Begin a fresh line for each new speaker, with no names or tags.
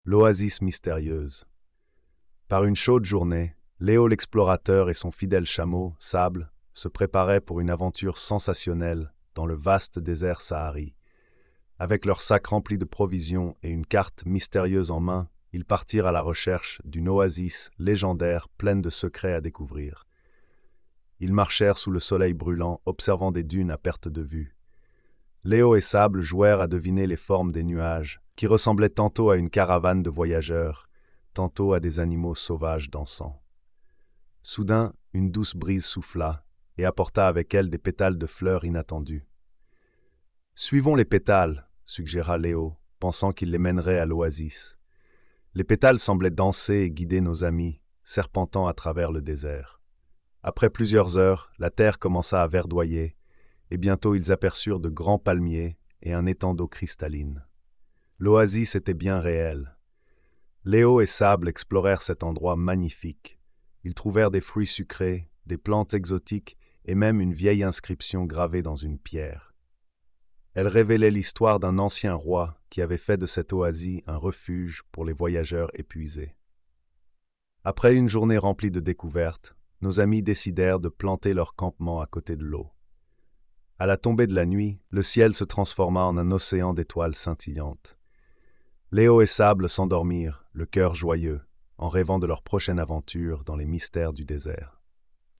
L'oasis mystérieuse. Par une chaude journée, Léo l'explorateur et son fidèle chameau, Sable, se préparaient pour une aventure sensationnelle dans le vaste désert sahari. Avec leur sac rempli de provisions et une carte mystérieuse en main, ils partirent à la recherche d'une oasis légendaire pleine de secrets à découvrir. Ils marchèrent sous le soleil brûlant, observant des dunes à perte de vue. Léo et Sable jouèrent à deviner les formes des nuages, qui ressemblaient tantôt à une caravane de voyageurs, tantôt à des animaux sauvages dansant. Soudain, une douce brise souffla et apporta avec elle des pétales de fleurs inattendues. « Suivons les pétales », suggéra Léo, pensant qu'il les mènerait à l'oasis. Les pétales semblaient danser et guider nos amis, serpentant à travers le désert. Après plusieurs heures, la terre commença à verdoyer, et bientôt ils aperçurent de grands palmiers et un étang d'eau cristalline. L'oasis était bien réelle. Léo et Sable explorèrent cet endroit magnifique. Ils trouvèrent des fruits sucrés, des plantes exotiques et même une vieille inscription gravée dans une pierre. Elle révélait l'histoire d'un ancien roi qui avait fait de cette oasis un refuge pour les voyageurs épuisés. Après une journée remplie de découvertes, nos amis décidèrent de planter leur campement à côté de l'eau. À la tombée de la nuit, le ciel se transforma en un océan d'étoiles scintillantes. Léo et Sable s'endormirent, le cœur joyeux, en rêvant de leur prochaine aventure dans les mystères du désert.